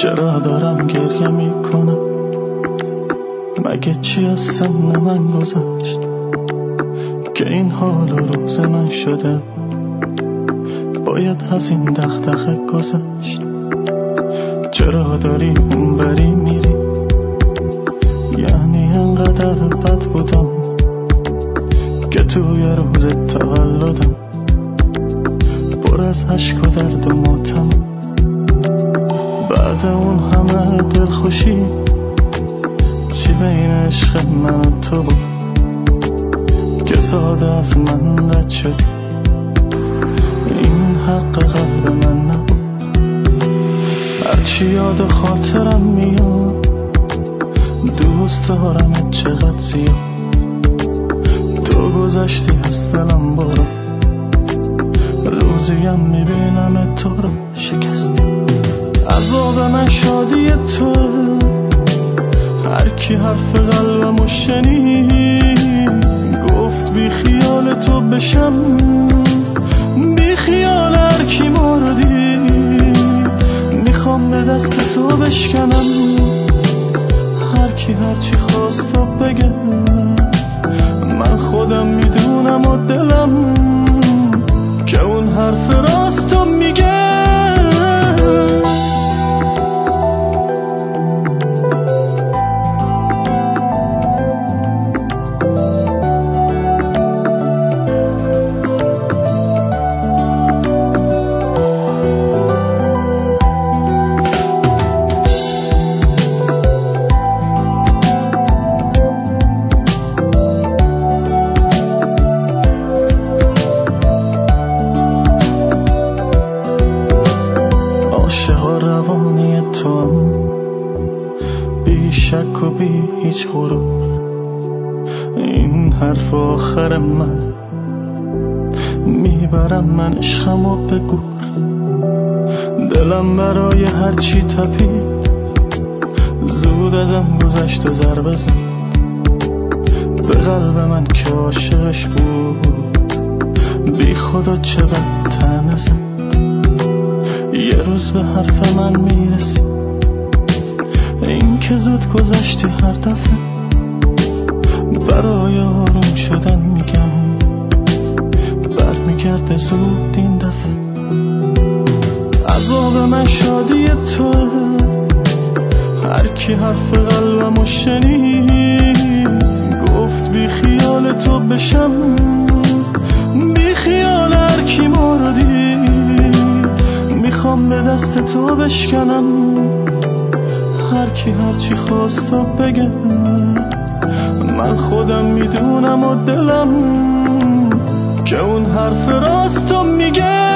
چرا دارم گریه میکنم؟ مگه چی از سن من گذشت که این حال روز من شده؟ باید از این دغدغه گذشت. چرا داری اونوری میری؟ یعنی انقدر بد بودم که توی روز تولدم پر از عشق و درد و ماتم. بعد اون همه دلخوشی چی بین عشق من و تو بود که ساده از من رد شدی؟ این حق قلب من نبود. هرچی یاد خاطرم میاد دوست دارم چقدر زیاد. تو گذشتی از دلم برو، روزیم میبینم تو رو شکستی. عذاب من شادی تو، هر کی حرف قلبمو شنید گفت بی خیال تو بشم، بی خیال هر کی مردی میخوام به دست تو بشکنم. هر کی هر چی خواست تو بگه من خودم میدونم و دلم که اون حرف راستو میگه. بی شک و بی هیچ غرور این حرف آخر من میبرم من عشقمو به گور. دلم برای هر چی تپید زود ازم گذشت و ضربه زد به قلب من که عاشقش بود. بی خدا چه بد طعنه زد. یه روز به حرف من میرسی این که زود گذشتی هر دفعه برای آروم شدن میگم برمیگرده زود این دفعه. عذاب من شادی تو، هر کی حرف قلبمو شنید گفت بی خیال تو بشم، بی خیال هر کی مردی میخوام به دست تو بشکنم. هر کی هر چی خواست تو بگه من خودم میدونم و دلم که اون حرف راستو میگه.